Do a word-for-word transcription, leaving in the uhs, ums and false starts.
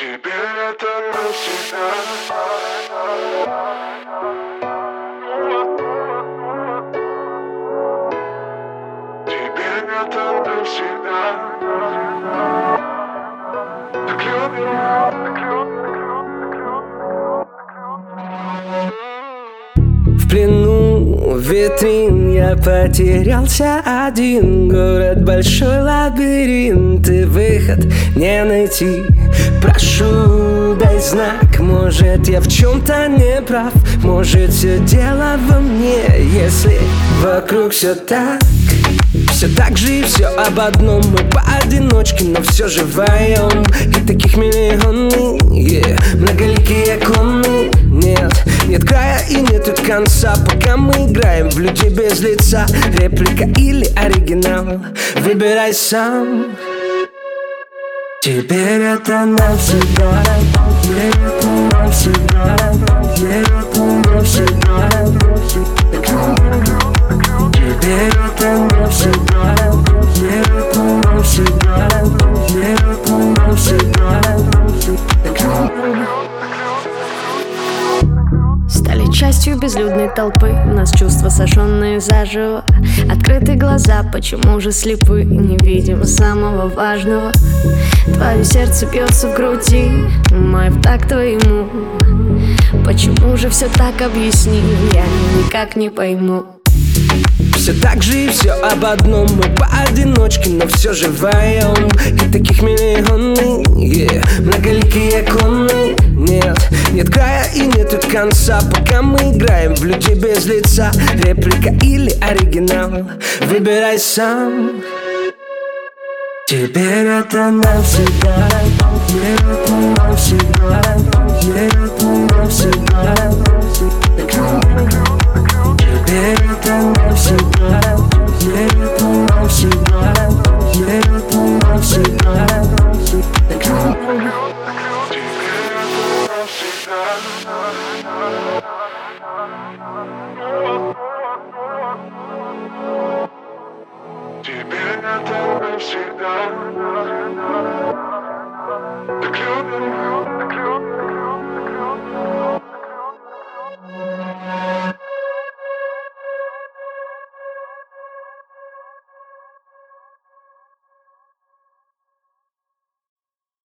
Теперь это навсегда. Теперь это навсегда. Так любим, так любим. В плену витрин я потерялся один. Город большой лабиринт, и выход не найти. Прошу, дай знак, может я в чем-то не прав. Может все дело во мне, если вокруг все так. Все так же и все об одном. Мы поодиночке, но все же вдвоем. И таких миллионы, yeah. Многоликие клоны. Нет, нет края и нету конца. Пока мы играем в людей без лица. Реплика или оригинал, выбирай сам. Теперь это навсегда. Теперь это навсегда. Теперь это навсегда. Теперь это навсегда. Теперь это навсегда. Теперь это навсегда. Стали частью безлюдной толпы. У нас чувства сожженные заживо. Открыты глаза, почему же слепы? Не видим самого важного. Твое сердце бьется в груди, мой в такт твоему. Почему же все так, объясни? Я никак не пойму. Все так же и все об одном. Мы поодиночке, но все же вдвоем. И таких миллионы, yeah. Многоликие клоны. Нет, нет края и нету конца. Пока мы играем в людей без лица. Реплика или оригинал, выбирай сам. Теперь это навсегда. Теперь это навсегда. Теперь это навсегда. Теперь это навсегда. Теперь это навсегда. Теперь это навсегда. Теперь это навсегда.